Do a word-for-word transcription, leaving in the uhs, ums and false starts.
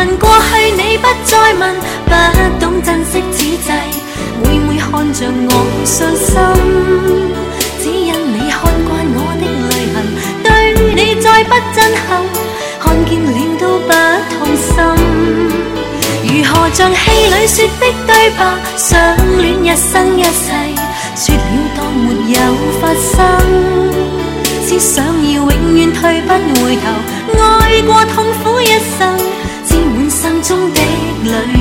问過去你不再問，不懂珍惜此際，每每看着我傷心，只因你看慣我的淚痕，對你再不震撼，看見了都不痛心。如何像戲裏說的對白，相戀一生一世，說了當沒有發生，只想要永遠退不回頭，愛過痛苦一生，沾滿心中的淚